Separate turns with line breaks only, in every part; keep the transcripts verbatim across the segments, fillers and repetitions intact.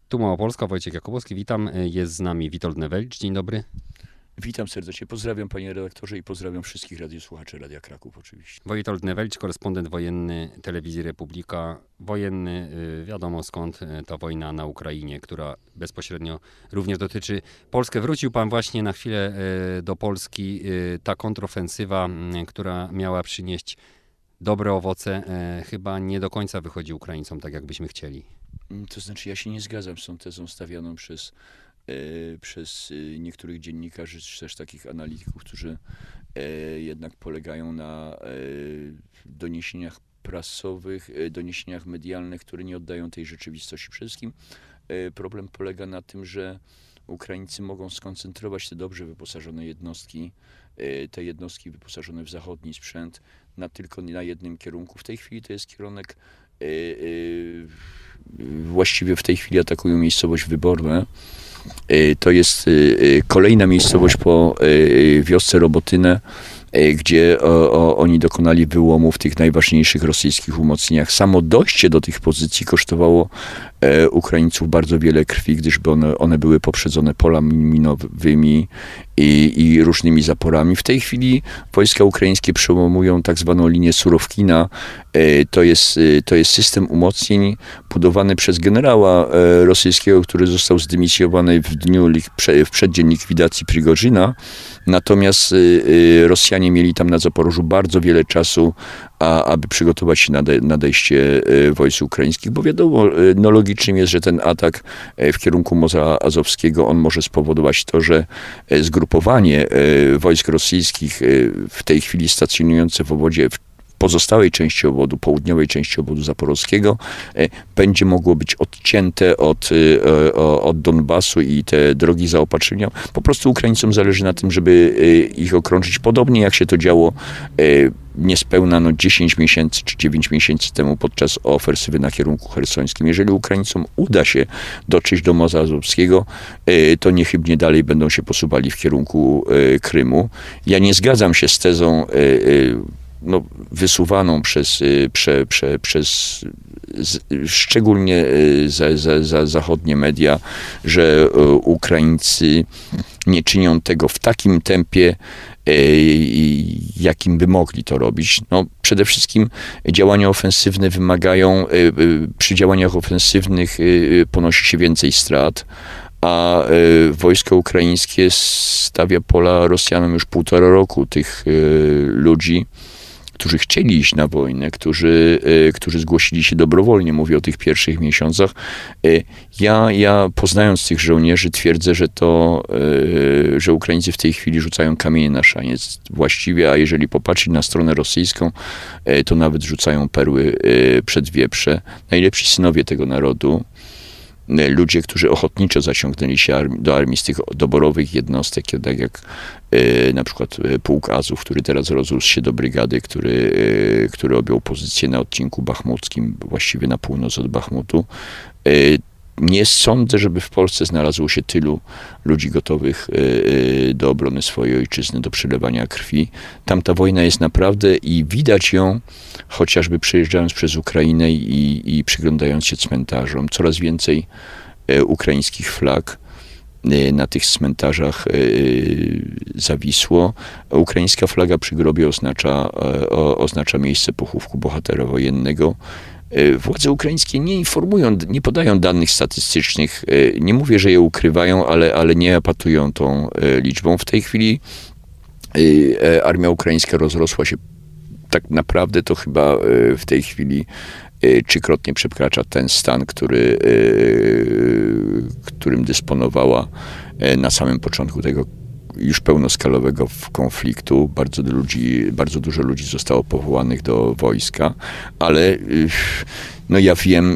Tu Małopolska, Wojciech Jakubowski, witam. Jest z nami Witold Newelcz. Dzień dobry.
Witam serdecznie, pozdrawiam panie redaktorze i pozdrawiam wszystkich radiosłuchaczy Radia Kraków oczywiście.
Witold Newelcz, korespondent wojenny Telewizji Republika. Wojenny, wiadomo skąd ta wojna na Ukrainie, która bezpośrednio również dotyczy Polskę. Wrócił pan właśnie na chwilę do Polski. Ta kontrofensywa, która miała przynieść dobre owoce, chyba nie do końca wychodzi Ukraińcom tak, jakbyśmy chcieli.
To znaczy, ja się nie zgadzam z tą tezą stawianą przez przez niektórych dziennikarzy, czy też takich analityków, którzy jednak polegają na doniesieniach prasowych, doniesieniach medialnych, które nie oddają tej rzeczywistości. Przede wszystkim problem polega na tym, że Ukraińcy mogą skoncentrować te dobrze wyposażone jednostki, te jednostki wyposażone w zachodni sprzęt, na tylko na jednym kierunku. W tej chwili to jest kierunek, właściwie w tej chwili atakują miejscowość Wyborne. To jest kolejna miejscowość po wiosce Robotynę, gdzie o, o, oni dokonali wyłomu w tych najważniejszych rosyjskich umocnieniach. Samo dojście do tych pozycji kosztowało e, Ukraińców bardzo wiele krwi, gdyż by one, one były poprzedzone polami minowymi i, i różnymi zaporami. W tej chwili wojska ukraińskie przełamują tak zwaną linię Surowkina. E, to jest, e, to jest system umocnień budowany przez generała e, rosyjskiego, który został zdymisjowany w dniu, w przeddzień likwidacji Prigorzyna. Natomiast e, e, Rosjanie mieli tam na Zaporożu bardzo wiele czasu, a, aby przygotować się na de, nadejście wojsk ukraińskich, bo wiadomo, no logicznym jest, że ten atak w kierunku Morza Azowskiego, on może spowodować to, że zgrupowanie wojsk rosyjskich w tej chwili stacjonujące w obwodzie, w pozostałej części obwodu, południowej części obwodu zaporowskiego, będzie mogło być odcięte od, od Donbasu i te drogi zaopatrzenia. Po prostu Ukraińcom zależy na tym, żeby ich okrążyć, podobnie jak się to działo niespełna no, dziesięć miesięcy czy dziewięć miesięcy temu podczas ofensywy na kierunku chersońskim. Jeżeli Ukraińcom uda się dotrzeć do Morza Azowskiego, to niechybnie dalej będą się posuwali w kierunku Krymu. Ja nie zgadzam się z tezą no, wysuwaną przez, prze, prze, przez z, szczególnie za, za, za zachodnie media, że Ukraińcy nie czynią tego w takim tempie, jakim by mogli to robić. No, przede wszystkim działania ofensywne wymagają, przy działaniach ofensywnych ponosi się więcej strat, a wojsko ukraińskie stawia pola Rosjanom już półtora roku. Tych ludzi, którzy chcieli iść na wojnę, którzy, którzy zgłosili się dobrowolnie, mówię o tych pierwszych miesiącach. Ja, ja poznając tych żołnierzy twierdzę, że to, że Ukraińcy w tej chwili rzucają kamienie na szaniec właściwie, a jeżeli popatrzeć na stronę rosyjską, to nawet rzucają perły przed wieprze. Najlepsi synowie tego narodu, ludzie, którzy ochotniczo zaciągnęli się armii, do armii z tych doborowych jednostek, tak jak e, na przykład Pułk Azów, który teraz rozrósł się do brygady, który, e, który objął pozycję na odcinku bachmuckim, właściwie na północ od Bachmutu. E, nie sądzę, żeby w Polsce znalazło się tylu ludzi gotowych e, do obrony swojej ojczyzny, do przelewania krwi. Tam ta wojna jest naprawdę i widać ją chociażby przejeżdżając przez Ukrainę i, i przyglądając się cmentarzom. Coraz więcej e, ukraińskich flag e, na tych cmentarzach e, zawisło. Ukraińska flaga przy grobie oznacza, e, o, oznacza miejsce pochówku bohatera wojennego. Władze ukraińskie nie informują, nie podają danych statystycznych. Nie mówię, że je ukrywają, ale, ale nie epatują tą liczbą. W tej chwili armia ukraińska rozrosła się tak naprawdę, to chyba w tej chwili trzykrotnie przekracza ten stan, który, którym dysponowała na samym początku tego już pełnoskalowego konfliktu. Bardzo, ludzi, bardzo dużo ludzi zostało powołanych do wojska, ale no ja wiem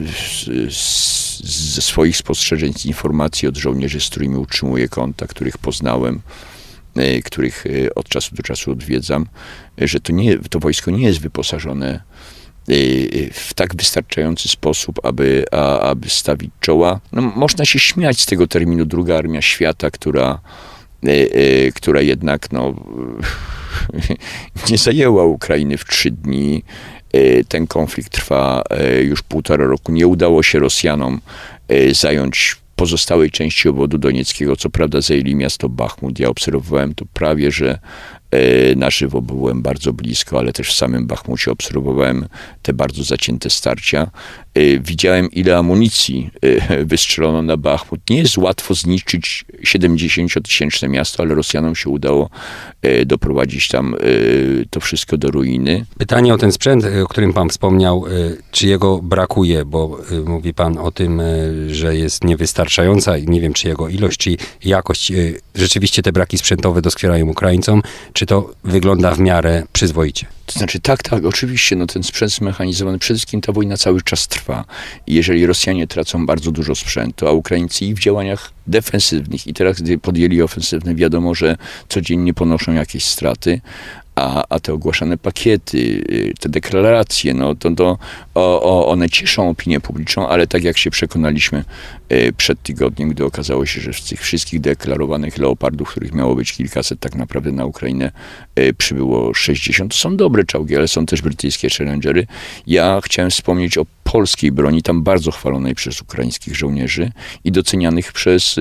ze swoich spostrzeżeń, z informacji od żołnierzy, z którymi utrzymuję kontakt, których poznałem, których od czasu do czasu odwiedzam, że to, nie, to wojsko nie jest wyposażone w tak wystarczający sposób, aby, a, aby stawić czoła. No, można się śmiać z tego terminu druga armia świata, która która jednak no, nie zajęła Ukrainy w trzy dni. Ten konflikt trwa już półtora roku. Nie udało się Rosjanom zająć pozostałej części obwodu donieckiego. Co prawda zajęli miasto Bachmut. Ja obserwowałem to prawie, że na żywo, byłem bardzo blisko, ale też w samym Bachmucie obserwowałem te bardzo zacięte starcia. Widziałem, ile amunicji wystrzelono na Bachmut. Nie jest łatwo zniszczyć siedemdziesięciotysięczne miasto, ale Rosjanom się udało doprowadzić tam to wszystko do ruiny.
Pytanie o ten sprzęt, o którym pan wspomniał, czy jego brakuje, bo mówi pan o tym, że jest niewystarczająca i nie wiem, czy jego ilość, czy jakość. Rzeczywiście te braki sprzętowe doskwierają Ukraińcom, czy to wygląda w miarę przyzwoicie?
To znaczy tak, tak, oczywiście, no ten sprzęt zmechanizowany, przede wszystkim ta wojna cały czas trwa. I jeżeli Rosjanie tracą bardzo dużo sprzętu, a Ukraińcy i w działaniach defensywnych i teraz, gdy podjęli ofensywne, wiadomo, że codziennie ponoszą jakieś straty, a, a te ogłaszane pakiety, te deklaracje, no to, to o, o, one cieszą opinię publiczną, ale tak jak się przekonaliśmy przed tygodniem, gdy okazało się, że z tych wszystkich deklarowanych leopardów, których miało być kilkaset, tak naprawdę na Ukrainę przybyło sześćdziesiąt. To są dobre czołgi, ale są też brytyjskie Challengery. Ja chciałem wspomnieć o polskiej broni, tam bardzo chwalonej przez ukraińskich żołnierzy i docenianych przez,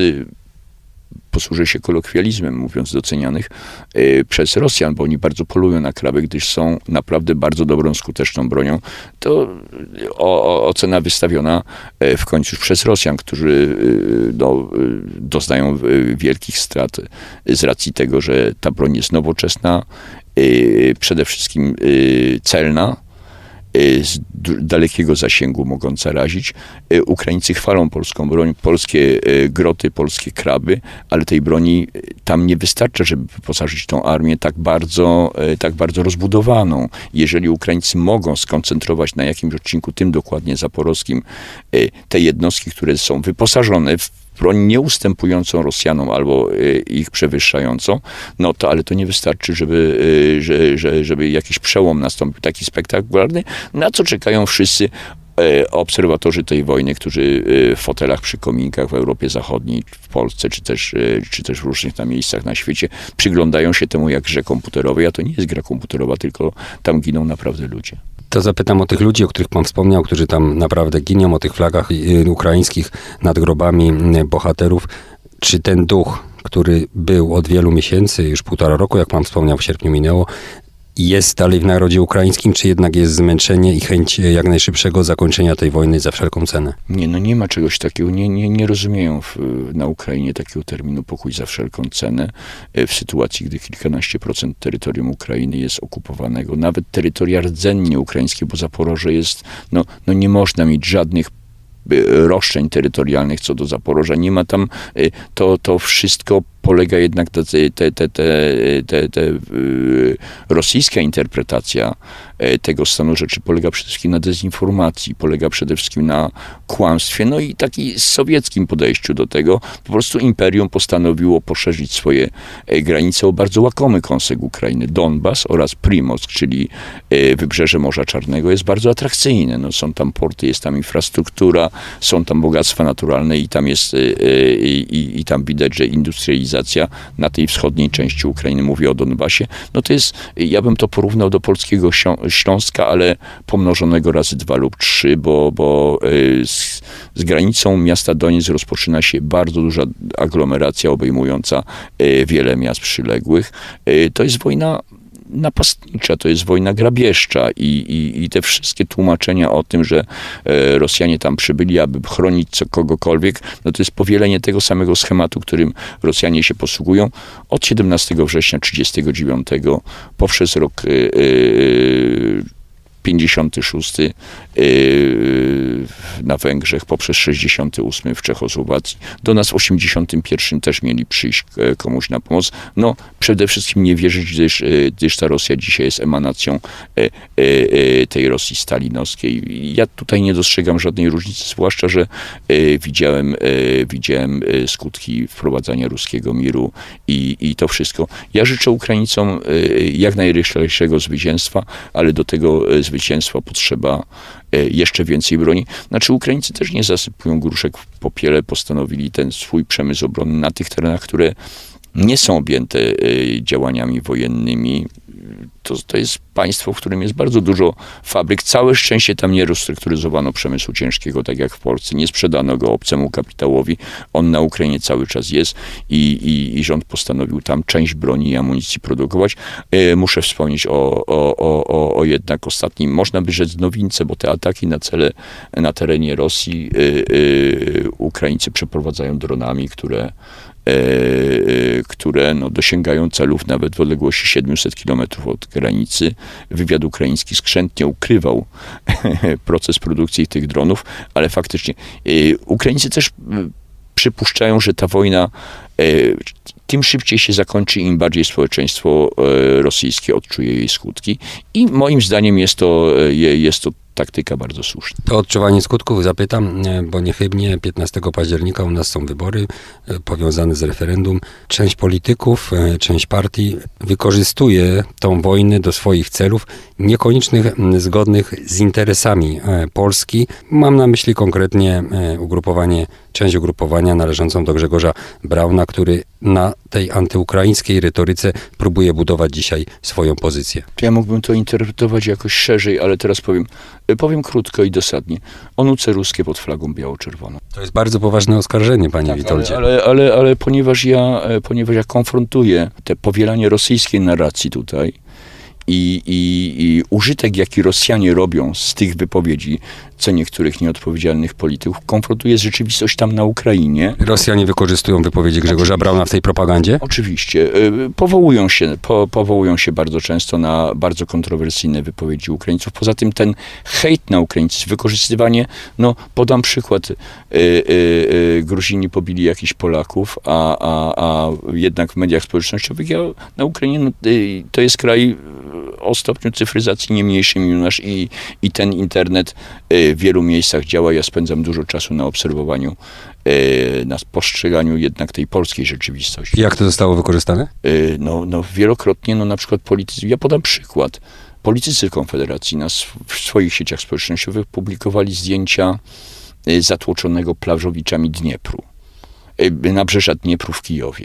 posłużę się kolokwializmem mówiąc, docenianych y, przez Rosjan, bo oni bardzo polują na kraby, gdyż są naprawdę bardzo dobrą, skuteczną bronią. To o, o, ocena wystawiona y, w końcu przez Rosjan, którzy y, no, y, doznają y, wielkich strat y, z racji tego, że ta broń jest nowoczesna, y, przede wszystkim y, celna, z dalekiego zasięgu mogąca razić. Ukraińcy chwalą polską broń, polskie groty, polskie kraby, ale tej broni tam nie wystarcza, żeby wyposażyć tą armię tak bardzo, tak bardzo rozbudowaną. Jeżeli Ukraińcy mogą skoncentrować na jakimś odcinku, tym dokładnie zaporowskim, te jednostki, które są wyposażone w broń nie ustępującą Rosjanom albo ich przewyższającą, no to, ale to nie wystarczy, żeby, że, że, żeby jakiś przełom nastąpił, taki spektakularny, na co czekają wszyscy obserwatorzy tej wojny, którzy w fotelach przy kominkach w Europie Zachodniej, w Polsce, czy też, czy też w różnych tam miejscach na świecie przyglądają się temu jak grze komputerowej, a to nie jest gra komputerowa, tylko tam giną naprawdę ludzie.
To zapytam o tych ludzi, o których pan wspomniał, którzy tam naprawdę giną, o tych flagach ukraińskich nad grobami bohaterów. Czy ten duch, który był od wielu miesięcy, już półtora roku, jak pan wspomniał, w sierpniu minęło, jest dalej w narodzie ukraińskim, czy jednak jest zmęczenie i chęć jak najszybszego zakończenia tej wojny za wszelką cenę?
Nie, no nie ma czegoś takiego. Nie, nie, nie rozumieją w, na Ukrainie takiego terminu pokój za wszelką cenę w sytuacji, gdy kilkanaście procent terytorium Ukrainy jest okupowanego. Nawet terytoria rdzennie ukraińskie, bo Zaporoże jest, no, no nie można mieć żadnych roszczeń terytorialnych co do Zaporoża. Nie ma tam, to, to wszystko polega jednak, te, te, te, te, te, te rosyjska interpretacja tego stanu rzeczy polega przede wszystkim na dezinformacji, polega przede wszystkim na kłamstwie, no i takim sowieckim podejściu do tego. Po prostu imperium postanowiło poszerzyć swoje granice o bardzo łakomy kąsek Ukrainy. Donbas oraz Primosk, czyli wybrzeże Morza Czarnego jest bardzo atrakcyjne. No, są tam porty, jest tam infrastruktura, są tam bogactwa naturalne i tam jest i, i, i tam widać, że industrializacja na tej wschodniej części Ukrainy, mówię o Donbasie, no to jest, ja bym to porównał do polskiego Śląska, ale pomnożonego razy dwa lub trzy, bo, bo z, z granicą miasta Donieck rozpoczyna się bardzo duża aglomeracja obejmująca wiele miast przyległych. To jest wojna napastnicza, to jest wojna grabieżcza i, i, i te wszystkie tłumaczenia o tym, że e, Rosjanie tam przybyli, aby chronić co, kogokolwiek, no to jest powielenie tego samego schematu, którym Rosjanie się posługują od siedemnastego września tysiąc dziewięćset trzydziestego dziewiątego poprzez rok e, e, pięćdziesiąty szósty yy, na Węgrzech, poprzez sześćdziesiąty ósmy w Czechosłowacji. Do nas w osiemdziesiątym pierwszym też mieli przyjść komuś na pomoc. No, przede wszystkim nie wierzyć, gdyż, gdyż ta Rosja dzisiaj jest emanacją e, e, tej Rosji stalinowskiej. Ja tutaj nie dostrzegam żadnej różnicy, zwłaszcza, że e, widziałem, e, widziałem skutki wprowadzania ruskiego miru i, i to wszystko. Ja życzę Ukraińcom e, jak najrychlejszego zwycięstwa, ale do tego zwycięstwa potrzeba jeszcze więcej broni. Znaczy Ukraińcy też nie zasypują gruszek w popiele, postanowili ten swój przemysł obronny na tych terenach, które nie są objęte działaniami wojennymi, to, to jest państwo, w którym jest bardzo dużo fabryk. Całe szczęście tam nie restrukturyzowano przemysłu ciężkiego, tak jak w Polsce. Nie sprzedano go obcemu kapitałowi. On na Ukrainie cały czas jest i, i, i rząd postanowił tam część broni i amunicji produkować. E, muszę wspomnieć o, o, o, o, o jednak ostatnim, można by rzec nowince, bo te ataki na cele na terenie Rosji e, e, Ukraińcy przeprowadzają dronami, które E, które no, dosięgają celów nawet w odległości siedemset kilometrów od granicy. Wywiad ukraiński skrzętnie ukrywał proces produkcji tych dronów, ale faktycznie e, Ukraińcy też e, przypuszczają, że ta wojna e, tym szybciej się zakończy, im bardziej społeczeństwo e, rosyjskie odczuje jej skutki. I moim zdaniem jest to, e, jest to taktyka bardzo słuszna.
To odczuwanie skutków zapytam, bo niechybnie piętnastego października u nas są wybory e, powiązane z referendum. Część polityków, e, część partii wykorzystuje tą wojnę do swoich celów, niekoniecznie zgodnych z interesami e, Polski. Mam na myśli konkretnie e, ugrupowanie, część ugrupowania należącą do Grzegorza Brauna, który na tej antyukraińskiej retoryce próbuje budować dzisiaj swoją pozycję.
Ja mógłbym to interpretować jakoś szerzej, ale teraz powiem, powiem krótko i dosadnie. Onuce ruskie pod flagą biało-czerwoną.
To jest bardzo poważne oskarżenie, panie
tak,
Witoldzie.
Ale, ale, ale, ale ponieważ, ja, ponieważ ja konfrontuję te powielanie rosyjskiej narracji tutaj i, i, i użytek, jaki Rosjanie robią z tych wypowiedzi, co niektórych nieodpowiedzialnych polityków, konfrontuje z rzeczywistość tam na Ukrainie.
Rosjanie wykorzystują wypowiedzi Grzegorza Oczywiście. Brauna w tej propagandzie?
Oczywiście. Powołują się, po, powołują się bardzo często na bardzo kontrowersyjne wypowiedzi Ukraińców. Poza tym ten hejt na Ukraińców, wykorzystywanie, no podam przykład, y, y, y, Gruzini pobili jakichś Polaków, a, a, a jednak w mediach społecznościowych ja, na Ukrainie no, y, to jest kraj o stopniu cyfryzacji nie mniejszym niż nasz i, i ten internet y, w wielu miejscach działa. Ja spędzam dużo czasu na obserwowaniu, na postrzeganiu jednak tej polskiej rzeczywistości.
Jak to zostało wykorzystane?
No, no wielokrotnie, no na przykład politycy, ja podam przykład. Politycy Konfederacji na w swoich sieciach społecznościowych publikowali zdjęcia zatłoczonego plażowiczami Dniepru, nabrzeża Dniepru w Kijowie.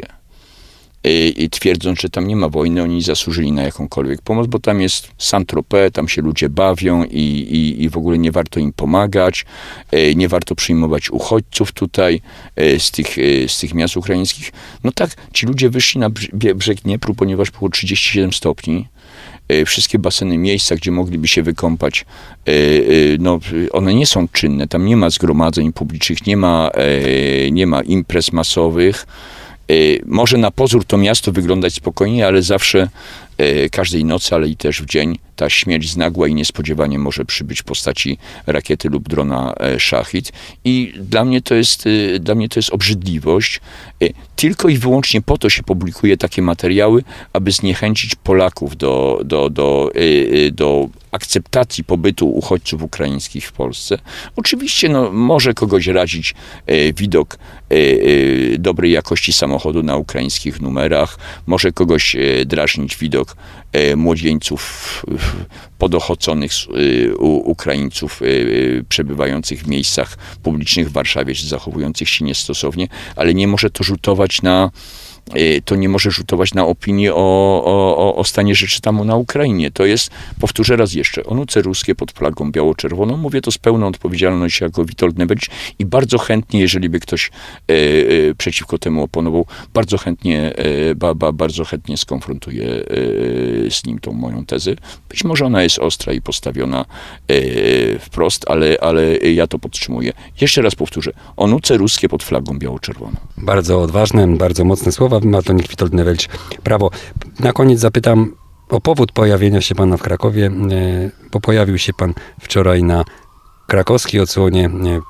I twierdząc, że tam nie ma wojny, oni zasłużyli na jakąkolwiek pomoc, bo tam jest Saint-Tropez, tam się ludzie bawią i, i, i w ogóle nie warto im pomagać, nie warto przyjmować uchodźców tutaj z tych, z tych miast ukraińskich. No tak, ci ludzie wyszli na brzeg Dniepru, ponieważ było trzydzieści siedem stopni. Wszystkie baseny, miejsca, gdzie mogliby się wykąpać, no, one nie są czynne, tam nie ma zgromadzeń publicznych, nie ma, nie ma imprez masowych. Może na pozór to miasto wyglądać spokojnie, ale zawsze każdej nocy, ale i też w dzień ta śmierć z nagła i niespodziewanie może przybyć w postaci rakiety lub drona Szachid. I dla mnie to jest, dla mnie to jest obrzydliwość. Tylko i wyłącznie po to się publikuje takie materiały, aby zniechęcić Polaków do, do, do, do akceptacji pobytu uchodźców ukraińskich w Polsce. Oczywiście no, może kogoś razić widok dobrej jakości samochodu na ukraińskich numerach, może kogoś drażnić widok młodzieńców podochoconych Ukraińców przebywających w miejscach publicznych w Warszawie, zachowujących się niestosownie, ale nie może to rzutować na to nie może rzutować na opinię o, o, o stanie rzeczy tam na Ukrainie. To jest, powtórzę raz jeszcze, onuce ruskie pod flagą biało-czerwoną. Mówię to z pełną odpowiedzialnością jako Witold Newedź i bardzo chętnie, jeżeli by ktoś e, e, przeciwko temu oponował, bardzo chętnie, e, ba, ba, bardzo chętnie skonfrontuję e, z nim tą moją tezę. Być może ona jest ostra i postawiona e, wprost, ale, ale ja to podtrzymuję. Jeszcze raz powtórzę, onuce ruskie pod flagą biało-czerwoną.
Bardzo odważne, bardzo mocne słowa. Ma to niech Witold Newedź prawo. Na koniec zapytam o powód pojawienia się pana w Krakowie, bo pojawił się pan wczoraj na krakowskiej odsłonie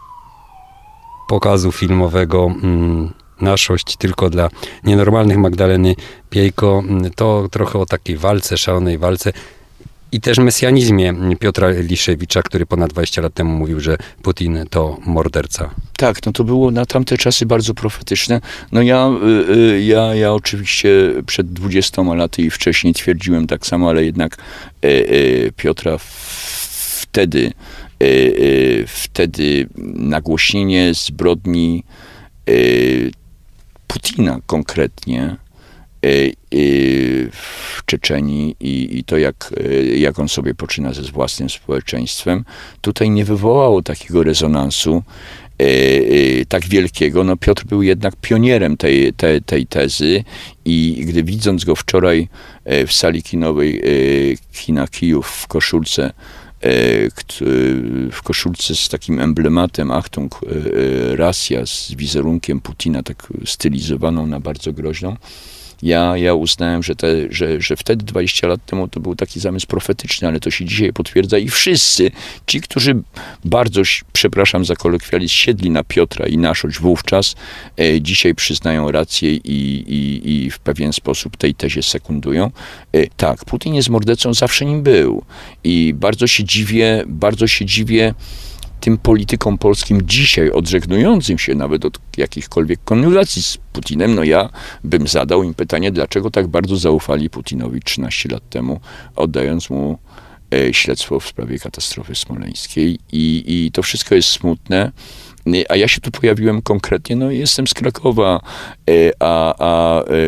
pokazu filmowego Naszość tylko dla nienormalnych Magdaleny Piejko. To trochę o takiej walce, szalonej walce i też mesjanizmie Piotra Liszewicza, który ponad dwadzieścia lat temu mówił, że Putin to morderca.
Tak, no to było na tamte czasy bardzo profetyczne. No ja, ja, ja oczywiście przed dwudziestoma laty i wcześniej twierdziłem tak samo, ale jednak Piotra wtedy, wtedy nagłośnienie zbrodni Putina konkretnie w Czeczenii i, i to, jak, jak on sobie poczyna ze własnym społeczeństwem, tutaj nie wywołało takiego rezonansu tak wielkiego. No Piotr był jednak pionierem tej, tej, tej tezy i gdy widząc go wczoraj w sali kinowej kina Kijów w koszulce, w koszulce z takim emblematem Achtung Rosja, z wizerunkiem Putina, tak stylizowaną na bardzo groźną, Ja, ja uznałem, że, te, że, że wtedy, dwadzieścia lat temu, to był taki zamysł profetyczny, ale to się dzisiaj potwierdza i wszyscy ci, którzy bardzo, przepraszam za kolokwializm, siedli na Piotra i naszość wówczas, e, dzisiaj przyznają rację i, i, i w pewien sposób tej tezie sekundują. E, tak, Putin jest mordercą, zawsze nim był i bardzo się dziwię, bardzo się dziwię tym politykom polskim dzisiaj odżegnującym się nawet od jakichkolwiek konsultacji z Putinem. No ja bym zadał im pytanie, dlaczego tak bardzo zaufali Putinowi trzynaście lat temu, oddając mu e, śledztwo w sprawie katastrofy smoleńskiej. I, i to wszystko jest smutne. A ja się tu pojawiłem konkretnie, no jestem z Krakowa, e, a, a e,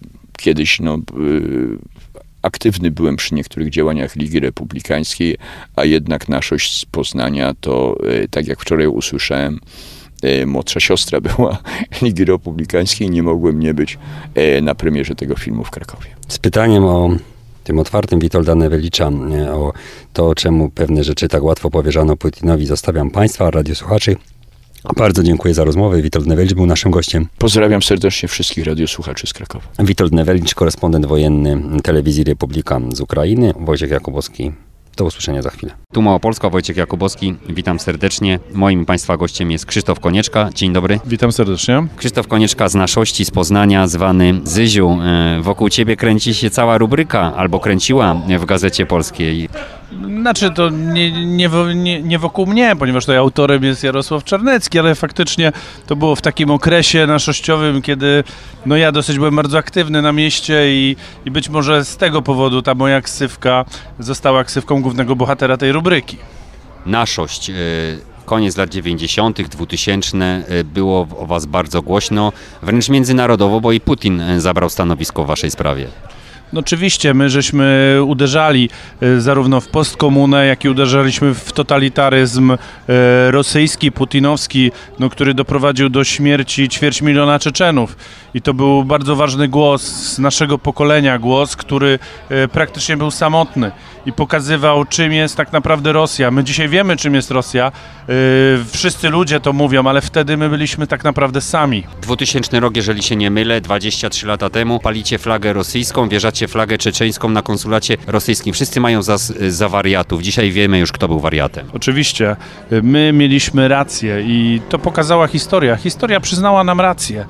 kiedyś no e, aktywny byłem przy niektórych działaniach Ligi Republikańskiej, a jednak naszość z Poznania to, tak jak wczoraj usłyszałem, młodsza siostra była Ligi Republikańskiej i nie mogłem nie być na premierze tego filmu w Krakowie.
Z pytaniem o tym otwartym Witolda Newelicza, o to, czemu pewne rzeczy tak łatwo powierzano Putinowi, zostawiam Państwa, radiosłuchaczy. Bardzo dziękuję za rozmowę. Witold Newelicz był naszym gościem.
Pozdrawiam serdecznie wszystkich radiosłuchaczy z Krakowa.
Witold Newelicz, korespondent wojenny Telewizji Republika z Ukrainy. Wojciech Jakubowski. Do usłyszenia za chwilę. Tu Małopolska, Wojciech Jakubowski. Witam serdecznie. Moim Państwa gościem jest Krzysztof Konieczka. Dzień dobry.
Witam serdecznie.
Krzysztof Konieczka z naszości, z Poznania, zwany Zyziu. Wokół Ciebie kręci się cała rubryka, albo kręciła w Gazecie Polskiej.
Znaczy to nie, nie, nie, nie wokół mnie, ponieważ tutaj autorem jest Jarosław Czarnecki, ale faktycznie to było w takim okresie naszościowym, kiedy no ja dosyć byłem bardzo aktywny na mieście i, i być może z tego powodu ta moja ksywka została ksywką głównego bohatera tej rubryki.
Naszość. Koniec lat dziewięćdziesiątych, dwutysięczne, było o Was bardzo głośno, wręcz międzynarodowo, bo i Putin zabrał stanowisko w Waszej sprawie.
No oczywiście, my żeśmy uderzali zarówno w postkomunę, jak i uderzaliśmy w totalitaryzm rosyjski, putinowski, no, który doprowadził do śmierci ćwierć miliona Czeczenów. I to był bardzo ważny głos z naszego pokolenia, głos, który praktycznie był samotny i pokazywał, czym jest tak naprawdę Rosja. My dzisiaj wiemy, czym jest Rosja. Wszyscy ludzie to mówią, ale wtedy my byliśmy tak naprawdę sami.
dwutysięczny rok, jeżeli się nie mylę, dwadzieścia trzy lata temu, palicie flagę rosyjską, wierzacie flagę czeczeńską na konsulacie rosyjskim. Wszyscy mają za, za wariatów. Dzisiaj wiemy już, kto był wariatem.
Oczywiście. My mieliśmy rację i to pokazała historia. Historia przyznała nam rację.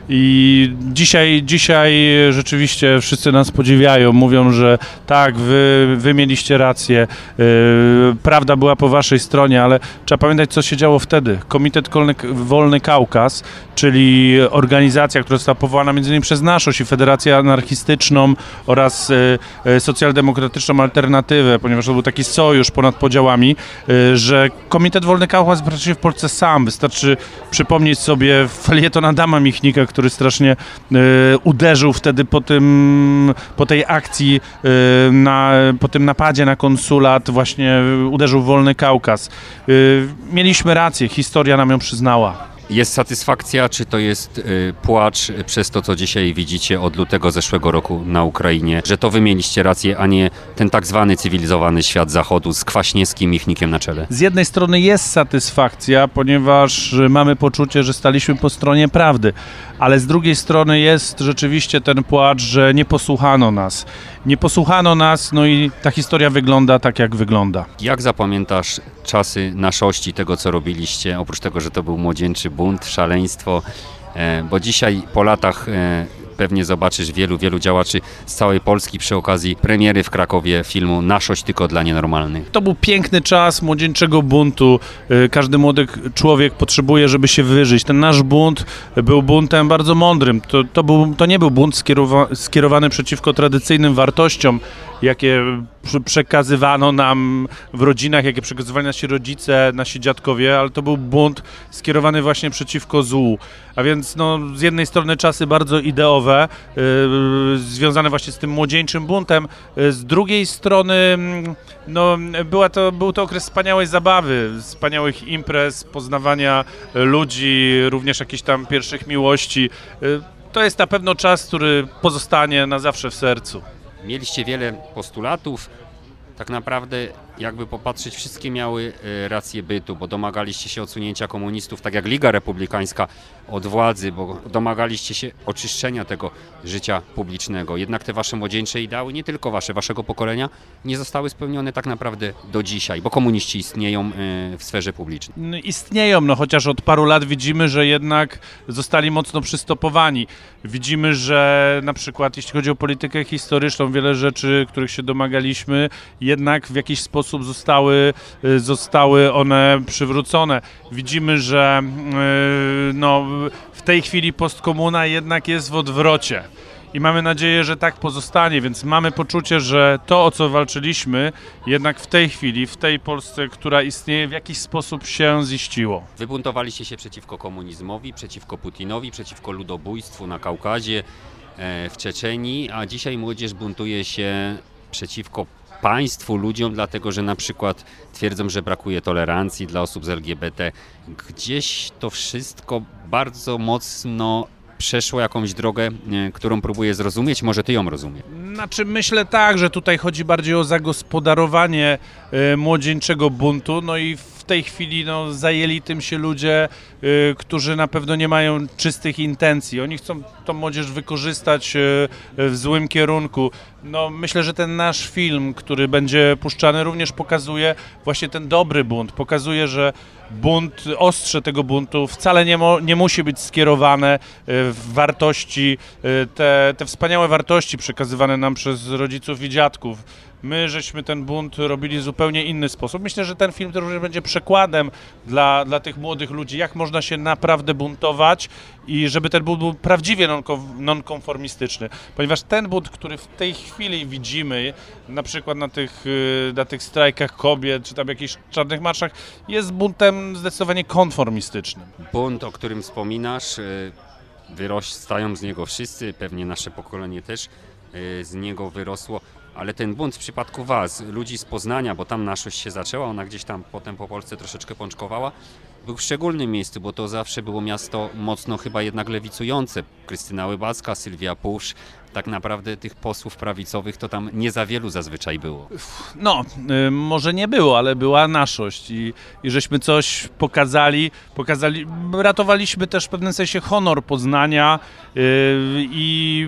I dzisiaj, dzisiaj rzeczywiście wszyscy nas podziwiają, mówią, że tak, wy, wy mieliście rację, yy, prawda była po waszej stronie, ale trzeba pamiętać, co się działo wtedy. Komitet Wolny Kaukaz, czyli organizacja, która została powołana między innymi przez Naszość i Federację Anarchistyczną oraz yy, Socjaldemokratyczną Alternatywę, ponieważ to był taki sojusz ponad podziałami, yy, że Komitet Wolny Kaukaz pracuje w Polsce sam. Wystarczy przypomnieć sobie felieton Adama Michnika, który strasznie y, uderzył wtedy po tym, po tej akcji, y, na, po tym napadzie na konsulat, właśnie uderzył w Wolny Kaukaz. Y, mieliśmy rację, historia nam ją przyznała.
Jest satysfakcja, czy to jest y, płacz przez to, co dzisiaj widzicie od lutego zeszłego roku na Ukrainie, że to wy mieliście rację, a nie ten tak zwany cywilizowany świat Zachodu z Kwaśniewskim Michnikiem na czele?
Z jednej strony jest satysfakcja, ponieważ mamy poczucie, że staliśmy po stronie prawdy, ale z drugiej strony jest rzeczywiście ten płacz, że nie posłuchano nas. Nie posłuchano nas, no i ta historia wygląda tak, jak wygląda.
Jak zapamiętasz czasy naszości, tego, co robiliście, oprócz tego, że to był młodzieńczy bunt, szaleństwo, e, bo dzisiaj po latach e, pewnie zobaczysz wielu, wielu działaczy z całej Polski przy okazji premiery w Krakowie filmu Naszość tylko dla nienormalnych.
To był piękny czas młodzieńczego buntu. Każdy młody człowiek potrzebuje, żeby się wyżyć. Ten nasz bunt był buntem bardzo mądrym. To, to, był, to nie był bunt skierowa- skierowany przeciwko tradycyjnym wartościom, jakie przy- przekazywano nam w rodzinach, jakie przekazywali nasi rodzice, nasi dziadkowie, ale to był bunt skierowany właśnie przeciwko złu. A więc no, z jednej strony czasy bardzo ideowe, yy, związane właśnie z tym młodzieńczym buntem, yy, z drugiej strony mm, no, była to, był to okres wspaniałej zabawy, wspaniałych imprez, poznawania ludzi, również jakichś tam pierwszych miłości. Yy, to jest na pewno czas, który pozostanie na zawsze w sercu.
Mieliście wiele postulatów, tak naprawdę jakby popatrzeć, wszystkie miały e, rację bytu, bo domagaliście się odsunięcia komunistów, tak jak Liga Republikańska od władzy, bo domagaliście się oczyszczenia tego życia publicznego. Jednak te wasze młodzieńcze ideały, nie tylko wasze, waszego pokolenia, nie zostały spełnione tak naprawdę do dzisiaj, bo komuniści istnieją e, w sferze publicznej.
No, istnieją, no chociaż od paru lat widzimy, że jednak zostali mocno przystopowani. Widzimy, że na przykład jeśli chodzi o politykę historyczną, wiele rzeczy, których się domagaliśmy, jednak w jakiś sposób zostały, zostały one przywrócone. Widzimy, że yy, no, w tej chwili postkomuna jednak jest w odwrocie. I mamy nadzieję, że tak pozostanie, więc mamy poczucie, że to, o co walczyliśmy, jednak w tej chwili, w tej Polsce, która istnieje, w jakiś sposób się ziściło.
Wybuntowaliście się przeciwko komunizmowi, przeciwko Putinowi, przeciwko ludobójstwu na Kaukazie, e, w Czeczenii, a dzisiaj młodzież buntuje się przeciwko państwu, ludziom, dlatego że na przykład twierdzą, że brakuje tolerancji dla osób z L G B T. Gdzieś to wszystko bardzo mocno przeszło jakąś drogę, e, którą próbuję zrozumieć. Może ty ją rozumiesz.
Znaczy myślę tak, że tutaj chodzi bardziej o zagospodarowanie e, młodzieńczego buntu, no i w tej chwili no, zajęli tym się ludzie, e, którzy na pewno nie mają czystych intencji. Oni chcą tą młodzież wykorzystać e, w złym kierunku. No, myślę, że ten nasz film, który będzie puszczany, również pokazuje właśnie ten dobry bunt. Pokazuje, że bunt, ostrze tego buntu wcale nie, mo, nie musi być skierowane e, w wartości, e, te, te wspaniałe wartości przekazywane nam przez rodziców i dziadków. My żeśmy ten bunt robili w zupełnie inny sposób. Myślę, że ten film to również będzie przekładem dla, dla tych młodych ludzi, jak można się naprawdę buntować i żeby ten bunt był prawdziwie nonkonformistyczny. Ponieważ ten bunt, który w tej chwili widzimy, na przykład na tych, na tych strajkach kobiet, czy tam jakichś czarnych marszach, jest buntem zdecydowanie konformistycznym.
Bunt, o którym wspominasz, e, wyrastają z niego wszyscy, pewnie nasze pokolenie też e, z niego wyrosło. Ale ten bunt w przypadku was, ludzi z Poznania, bo tam naszość się zaczęła, ona gdzieś tam potem po Polsce troszeczkę pączkowała, był w szczególnym miejscu, bo to zawsze było miasto mocno chyba jednak lewicujące. Krystyna Łybacka, Sylwia Pusz, tak naprawdę tych posłów prawicowych to tam nie za wielu zazwyczaj było.
No, y, może nie było, ale była naszość i, i żeśmy coś pokazali, pokazali, ratowaliśmy też w pewnym sensie honor Poznania y, i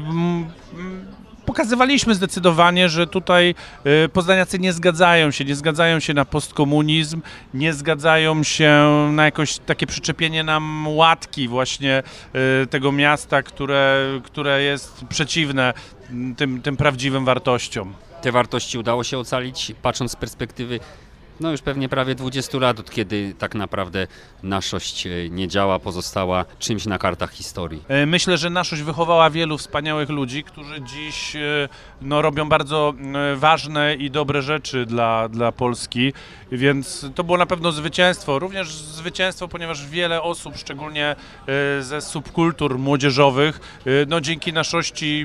y, pokazywaliśmy zdecydowanie, że tutaj y, poznaniacy nie zgadzają się, nie zgadzają się na postkomunizm, nie zgadzają się na jakoś takie przyczepienie nam łatki właśnie y, tego miasta, które, które jest przeciwne tym, tym prawdziwym wartościom.
Te wartości udało się ocalić, patrząc z perspektywy no już pewnie prawie dwudziestu lat, od kiedy tak naprawdę naszość nie działa, pozostała czymś na kartach historii.
Myślę, że naszość wychowała wielu wspaniałych ludzi, którzy dziś no, robią bardzo ważne i dobre rzeczy dla, dla Polski, więc to było na pewno zwycięstwo. Również zwycięstwo, ponieważ wiele osób, szczególnie ze subkultur młodzieżowych, no, dzięki naszości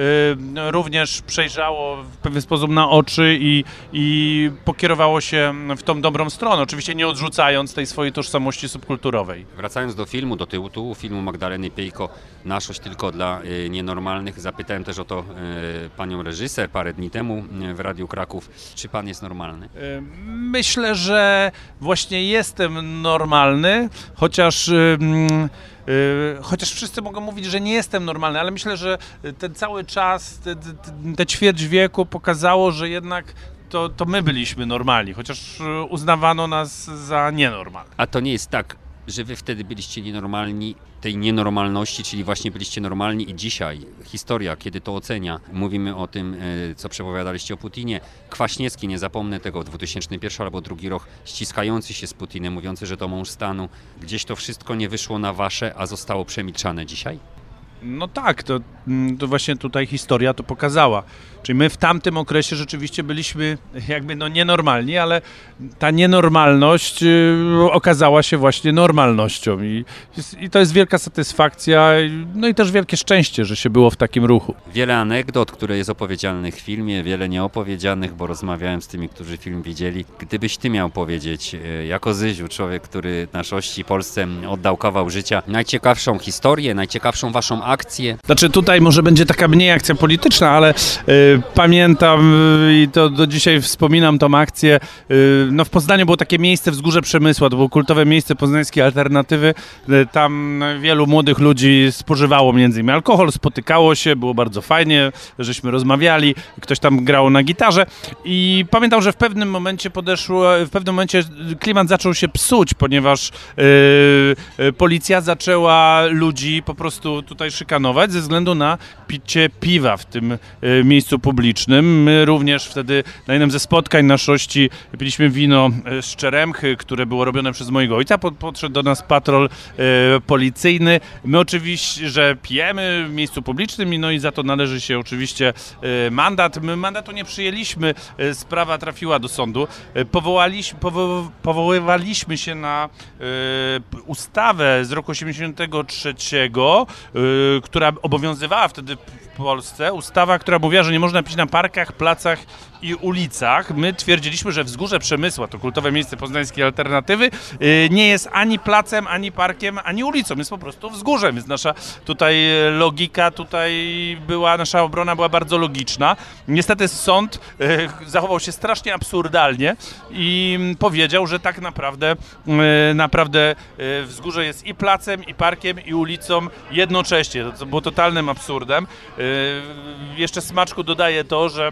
również przejrzało w pewien sposób na oczy i, i pokierowało się w tą dobrą stronę, oczywiście nie odrzucając tej swojej tożsamości subkulturowej.
Wracając do filmu, do tytułu filmu Magdaleny Piejko, Naszość tylko dla y, nienormalnych, zapytałem też o to y, panią reżyser parę dni temu y, w Radiu Kraków, czy pan jest normalny?
Myślę, że właśnie jestem normalny, chociaż... Y, y, Chociaż wszyscy mogą mówić, że nie jestem normalny, ale myślę, że ten cały czas, te, te, te ćwierć wieku pokazało, że jednak To, to my byliśmy normalni, chociaż uznawano nas za nienormalnych.
A to nie jest tak, że wy wtedy byliście nienormalni, tej nienormalności, czyli właśnie byliście normalni i dzisiaj historia, kiedy to ocenia, mówimy o tym, co przepowiadaliście o Putinie. Kwaśniewski, nie zapomnę tego, dwa tysiące pierwszy albo drugi rok, ściskający się z Putinem, mówiący, że to mąż stanu. Gdzieś to wszystko nie wyszło na wasze, a zostało przemilczane dzisiaj?
No tak, to to właśnie tutaj historia to pokazała. Czyli my w tamtym okresie rzeczywiście byliśmy jakby no nienormalni, ale ta nienormalność y, okazała się właśnie normalnością i, i to jest wielka satysfakcja, no i też wielkie szczęście, że się było w takim ruchu.
Wiele anegdot, które jest opowiedzialnych w filmie, wiele nieopowiedzianych, bo rozmawiałem z tymi, którzy film widzieli. Gdybyś ty miał powiedzieć, jako Zyziu, człowiek, który naszności Polsce oddał kawał życia, najciekawszą historię, najciekawszą waszą akcję?
Znaczy tutaj może będzie taka mniej akcja polityczna, ale y, pamiętam y, i to do dzisiaj wspominam tą akcję. Y, no w Poznaniu było takie miejsce Wzgórze Przemysła, to było kultowe miejsce poznańskiej alternatywy. Y, tam wielu młodych ludzi spożywało między innymi alkohol, spotykało się, było bardzo fajnie, żeśmy rozmawiali, ktoś tam grał na gitarze i pamiętam, że w pewnym momencie podeszło, w pewnym momencie klimat zaczął się psuć, ponieważ y, y, policja zaczęła ludzi po prostu tutaj szykanować ze względu na picie piwa w tym y, miejscu publicznym. My również wtedy na jednym ze spotkań naszności piliśmy wino y, z Czeremchy, które było robione przez mojego ojca. Pod, podszedł do nas patrol y, policyjny. My oczywiście, że pijemy w miejscu publicznym, no i za to należy się oczywiście y, mandat. My mandatu nie przyjęliśmy, y, sprawa trafiła do sądu. Y, powołaliśmy, powo, powoływaliśmy się na y, ustawę z roku osiemdziesiątego trzeciego, y, która obowiązywała wtedy w Polsce, ustawa, która mówiła, że nie można pić na parkach, placach i ulicach. My twierdziliśmy, że Wzgórze Przemysła, to kultowe miejsce poznańskiej alternatywy, y, nie jest ani placem, ani parkiem, ani ulicą, jest po prostu wzgórzem, więc nasza tutaj logika, tutaj była, nasza obrona była bardzo logiczna. Niestety sąd y, zachował się strasznie absurdalnie i y, powiedział, że tak naprawdę, y, naprawdę y, Wzgórze jest i placem, i parkiem, i ulicą jednocześnie. To, to było totalnym absurdem. Y, jeszcze smaczku dodaję to, że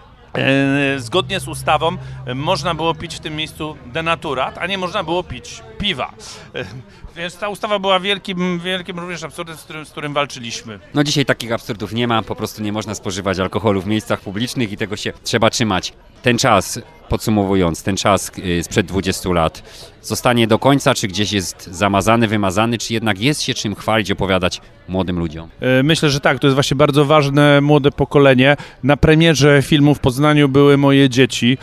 E, zgodnie z ustawą e, można było pić w tym miejscu denaturat, a nie można było pić piwa. E, więc ta ustawa była wielkim, wielkim również absurdem, z którym, z którym walczyliśmy.
No dzisiaj takich absurdów nie ma, po prostu nie można spożywać alkoholu w miejscach publicznych i tego się trzeba trzymać. Ten czas, podsumowując, ten czas sprzed dwudziestu lat zostanie do końca, czy gdzieś jest zamazany, wymazany, czy jednak jest się czym chwalić, opowiadać młodym ludziom?
Myślę, że tak, to jest właśnie bardzo ważne młode pokolenie. Na premierze filmu w Poznaniu były moje dzieci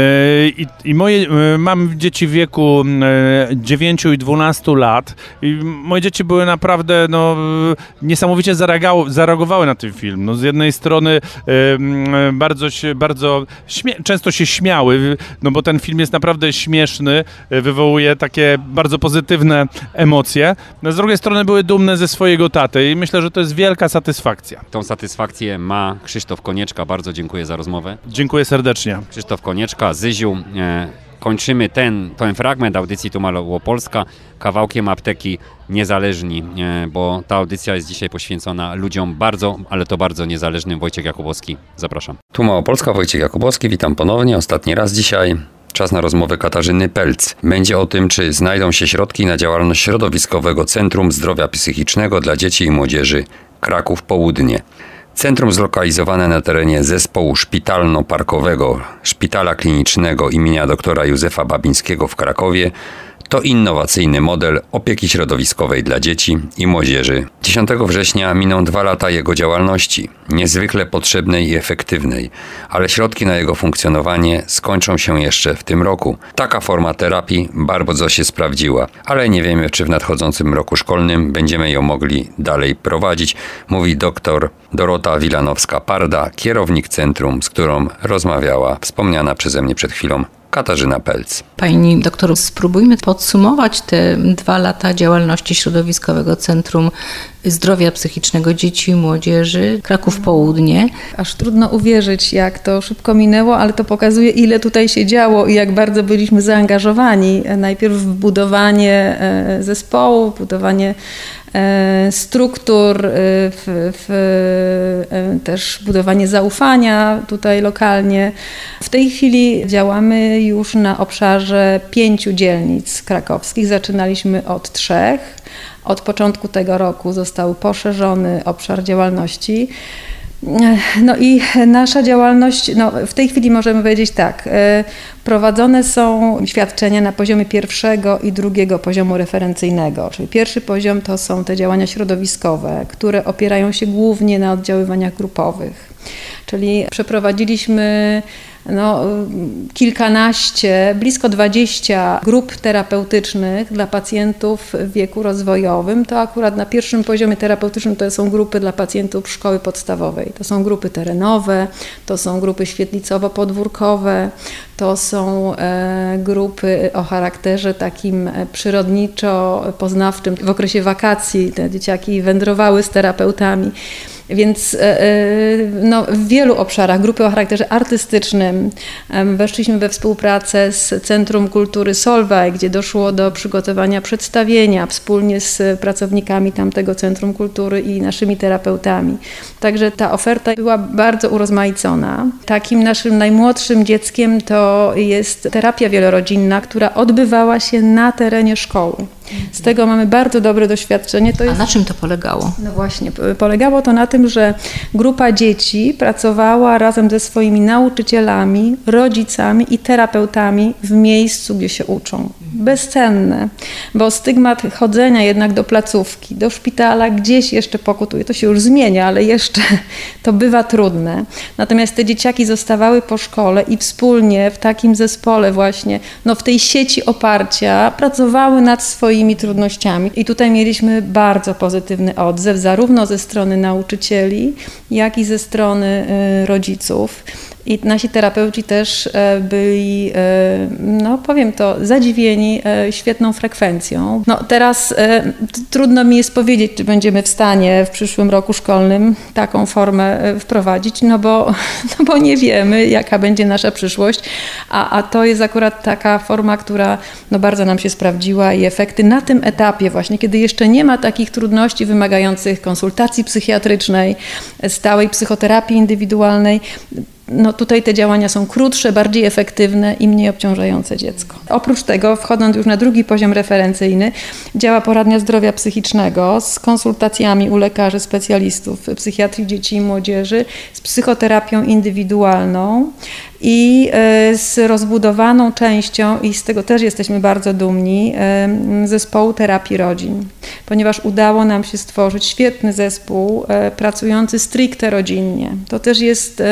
i, i moje, mam dzieci w wieku dziewięciu i dwunastu lat i moje dzieci były naprawdę no, niesamowicie zareagowały, zareagowały na ten film. No, z jednej strony bardzo, się, bardzo śmie- często się śmiały, no bo ten film jest naprawdę śmieszny, wywołuje takie bardzo pozytywne emocje. No, z drugiej strony były dumne ze swojego taty i myślę, że to jest wielka satysfakcja.
Tą satysfakcję ma Krzysztof Konieczka. Bardzo dziękuję za rozmowę.
Dziękuję serdecznie.
Krzysztof Konieczka, Zyziu. E, kończymy ten, ten fragment audycji Tu Małopolska kawałkiem apteki Niezależni, e, bo ta audycja jest dzisiaj poświęcona ludziom bardzo, ale to bardzo niezależnym. Wojciech Jakubowski, zapraszam. Tu Małopolska, Wojciech Jakubowski, witam ponownie, ostatni raz dzisiaj. Czas na rozmowę Katarzyny Pelc. Będzie o tym, czy znajdą się środki na działalność środowiskowego Centrum Zdrowia Psychicznego dla Dzieci i Młodzieży Kraków Południe. Centrum zlokalizowane na terenie zespołu szpitalno-parkowego Szpitala Klinicznego imienia doktora Józefa Babińskiego w Krakowie to innowacyjny model opieki środowiskowej dla dzieci i młodzieży. dziesiątego września miną dwa lata jego działalności, niezwykle potrzebnej i efektywnej, ale środki na jego funkcjonowanie skończą się jeszcze w tym roku. Taka forma terapii bardzo się sprawdziła, ale nie wiemy, czy w nadchodzącym roku szkolnym będziemy ją mogli dalej prowadzić, mówi doktor Dorota Wilanowska-Parda, kierownik centrum, z którą rozmawiała wspomniana przeze mnie przed chwilą Katarzyna Pelc.
Pani doktor, spróbujmy podsumować te dwa lata działalności Środowiskowego Centrum Zdrowia Psychicznego Dzieci i Młodzieży Kraków Południe.
Aż trudno uwierzyć, jak to szybko minęło, ale to pokazuje, ile tutaj się działo i jak bardzo byliśmy zaangażowani. Najpierw w budowanie zespołu, budowanie struktur, w, w, też budowanie zaufania tutaj lokalnie. W tej chwili działamy już na obszarze pięciu dzielnic krakowskich. Zaczynaliśmy od trzech. Od początku tego roku został poszerzony obszar działalności. No i nasza działalność, no w tej chwili możemy powiedzieć tak, prowadzone są świadczenia na poziomie pierwszego i drugiego poziomu referencyjnego, czyli pierwszy poziom to są te działania środowiskowe, które opierają się głównie na oddziaływaniach grupowych, czyli przeprowadziliśmy no, kilkanaście, blisko dwadzieścia grup terapeutycznych dla pacjentów w wieku rozwojowym. To akurat na pierwszym poziomie terapeutycznym to są grupy dla pacjentów szkoły podstawowej. To są grupy terenowe, to są grupy świetlicowo-podwórkowe, to są e, grupy o charakterze takim przyrodniczo-poznawczym. W okresie wakacji te dzieciaki wędrowały z terapeutami. Więc no, w wielu obszarach, grupy o charakterze artystycznym, weszliśmy we współpracę z Centrum Kultury Solvay, gdzie doszło do przygotowania przedstawienia wspólnie z pracownikami tamtego Centrum Kultury i naszymi terapeutami. Także ta oferta była bardzo urozmaicona. Takim naszym najmłodszym dzieckiem to jest terapia wielorodzinna, która odbywała się na terenie szkoły. Z tego mamy bardzo dobre doświadczenie. To jest...
A na czym to polegało?
No właśnie, polegało to na tym, że grupa dzieci pracowała razem ze swoimi nauczycielami, rodzicami i terapeutami w miejscu, gdzie się uczą. Bezcenne, bo stygmat chodzenia jednak do placówki, do szpitala gdzieś jeszcze pokutuje. To się już zmienia, ale jeszcze to bywa trudne. Natomiast te dzieciaki zostawały po szkole i wspólnie w takim zespole właśnie, no w tej sieci oparcia pracowały nad swoimi trudnościami. I tutaj mieliśmy bardzo pozytywny odzew, zarówno ze strony nauczycieli, jak i ze strony y, rodziców. I nasi terapeuci też byli, no powiem to, zadziwieni świetną frekwencją. No teraz trudno mi jest powiedzieć, czy będziemy w stanie w przyszłym roku szkolnym taką formę wprowadzić, no bo, no bo nie wiemy, jaka będzie nasza przyszłość, a, a to jest akurat taka forma, która no bardzo nam się sprawdziła i efekty na tym etapie właśnie, kiedy jeszcze nie ma takich trudności wymagających konsultacji psychiatrycznej, stałej psychoterapii indywidualnej, no tutaj te działania są krótsze, bardziej efektywne i mniej obciążające dziecko. Oprócz tego, wchodząc już na drugi poziom referencyjny, działa poradnia zdrowia psychicznego z konsultacjami u lekarzy specjalistów psychiatrii dzieci i młodzieży, z psychoterapią indywidualną i z rozbudowaną częścią, i z tego też jesteśmy bardzo dumni, zespołu terapii rodzin, ponieważ udało nam się stworzyć świetny zespół pracujący stricte rodzinnie. To też jest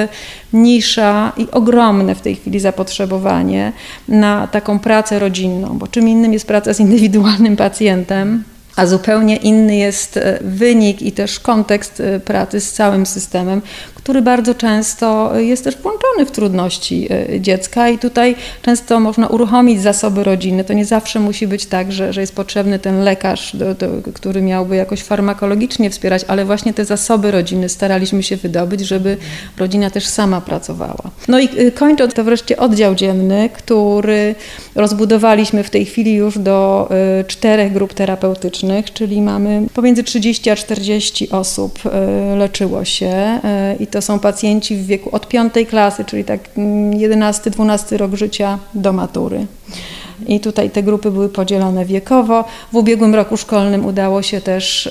nisza i ogromne w tej chwili zapotrzebowanie na taką pracę rodzinną, bo czym innym jest praca z indywidualnym pacjentem, a zupełnie inny jest wynik i też kontekst pracy z całym systemem, który bardzo często jest też włączony w trudności dziecka i tutaj często można uruchomić zasoby rodziny. To nie zawsze musi być tak, że, że jest potrzebny ten lekarz, do, do, który miałby jakoś farmakologicznie wspierać, ale właśnie te zasoby rodziny staraliśmy się wydobyć, żeby rodzina też sama pracowała. No i kończąc to wreszcie oddział dzienny, który rozbudowaliśmy w tej chwili już do czterech grup terapeutycznych, czyli mamy pomiędzy trzydzieści a czterdzieści osób leczyło się i to są pacjenci w wieku od piątej klasy, czyli tak jedenasty, dwunasty rok życia do matury. I tutaj te grupy były podzielone wiekowo. W ubiegłym roku szkolnym udało się też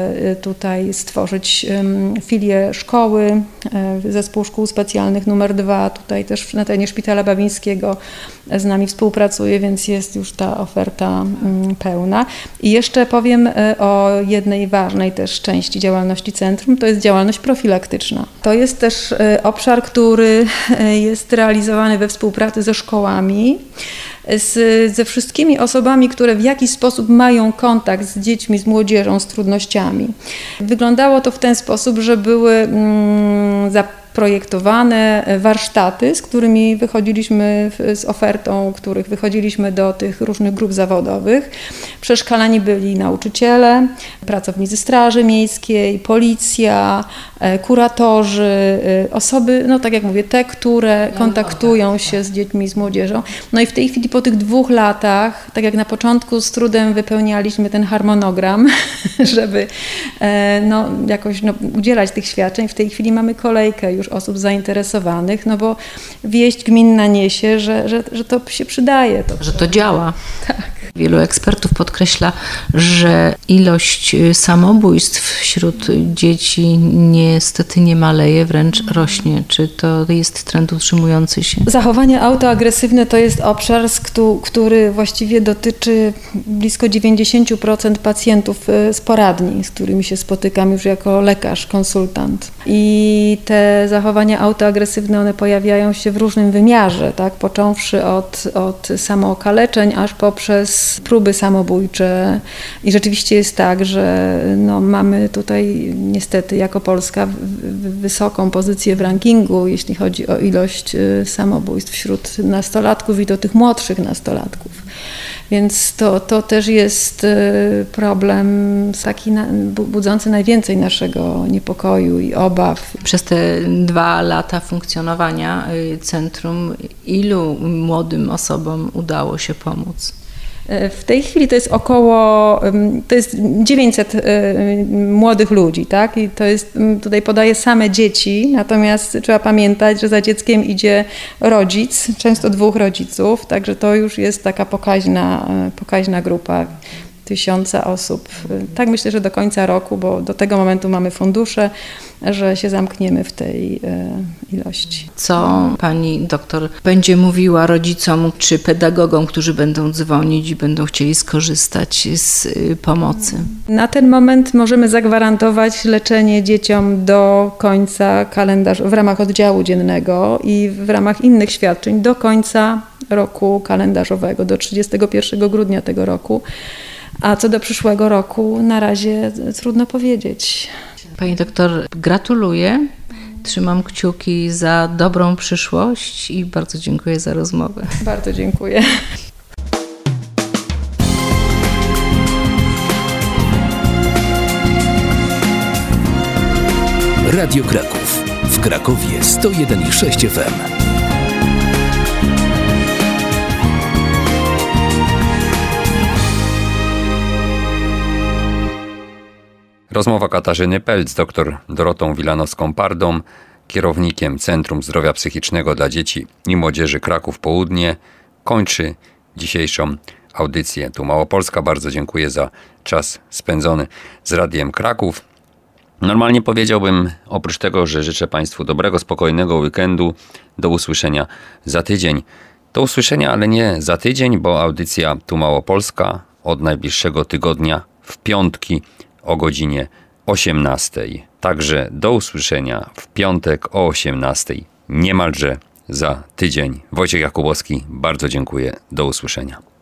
tutaj stworzyć filię szkoły, zespół szkół specjalnych numer dwa. Tutaj też na terenie Szpitala Babińskiego z nami współpracuje, więc jest już ta oferta pełna. I jeszcze powiem o jednej ważnej też części działalności centrum, to jest działalność profilaktyczna. To jest też obszar, który jest realizowany we współpracy ze szkołami, Z, ze wszystkimi osobami, które w jakiś sposób mają kontakt z dziećmi, z młodzieżą, z trudnościami. Wyglądało to w ten sposób, że były mm, zaprojektowane warsztaty, z którymi wychodziliśmy, z ofertą, których wychodziliśmy do tych różnych grup zawodowych. Przeszkalani byli nauczyciele, pracownicy Straży Miejskiej, policja, kuratorzy, osoby, no tak jak mówię, te, które kontaktują się z dziećmi, z młodzieżą. No i w tej chwili po tych dwóch latach, tak jak na początku z trudem wypełnialiśmy ten harmonogram, żeby no, jakoś no, udzielać tych świadczeń, w tej chwili mamy kolejkę już osób zainteresowanych, no bo wieść gminna niesie, że, że, że to się przydaje. To,
że to działa.
Tak.
Wielu ekspertów podkreśla, że ilość samobójstw wśród dzieci niestety nie maleje, wręcz rośnie. Czy to jest trend utrzymujący się?
Zachowanie autoagresywne to jest obszar, który właściwie dotyczy blisko dziewięćdziesiąt procent pacjentów z poradni, z którymi się spotykam już jako lekarz, konsultant. I te zachowania autoagresywne, one pojawiają się w różnym wymiarze, tak? Począwszy od, od samookaleczeń, aż poprzez próby samobójcze. I rzeczywiście jest tak, że no, mamy tutaj niestety jako Polska w, w, wysoką pozycję w rankingu, jeśli chodzi o ilość samobójstw wśród nastolatków i do tych młodszych nastolatków. Więc to, to też jest problem taki budzący najwięcej naszego niepokoju i obaw.
Przez te dwa lata funkcjonowania centrum, ilu młodym osobom udało się pomóc?
W tej chwili to jest około, to jest dziewięćset młodych ludzi, tak? I to jest, tutaj podaję same dzieci, natomiast trzeba pamiętać, że za dzieckiem idzie rodzic, często dwóch rodziców, także to już jest taka pokaźna, pokaźna grupa. Tysiąca osób. Tak myślę, że do końca roku, bo do tego momentu mamy fundusze, że się zamkniemy w tej e, ilości.
Co pani doktor będzie mówiła rodzicom czy pedagogom, którzy będą dzwonić i będą chcieli skorzystać z y, pomocy?
Na ten moment możemy zagwarantować leczenie dzieciom do końca kalendarza, w ramach oddziału dziennego i w ramach innych świadczeń do końca roku kalendarzowego, do trzydziestego pierwszego grudnia tego roku. A co do przyszłego roku, na razie trudno powiedzieć.
Pani doktor, gratuluję. Trzymam kciuki za dobrą przyszłość i bardzo dziękuję za rozmowę.
Bardzo dziękuję.
Radio Kraków. W Krakowie sto jeden i sześć F M.
Rozmowa Katarzyny Pelc z dr Dorotą Wilanowską-Pardą, kierownikiem Centrum Zdrowia Psychicznego dla Dzieci i Młodzieży Kraków Południe, kończy dzisiejszą audycję. Tu Małopolska. Bardzo dziękuję za czas spędzony z Radiem Kraków. Normalnie powiedziałbym, oprócz tego, że życzę Państwu dobrego, spokojnego weekendu, do usłyszenia za tydzień. Do usłyszenia, ale nie za tydzień, bo audycja Tu Małopolska od najbliższego tygodnia w piątki o godzinie osiemnastej. Także do usłyszenia w piątek o osiemnastej, niemalże za tydzień. Wojciech Jakubowski, bardzo dziękuję. Do usłyszenia.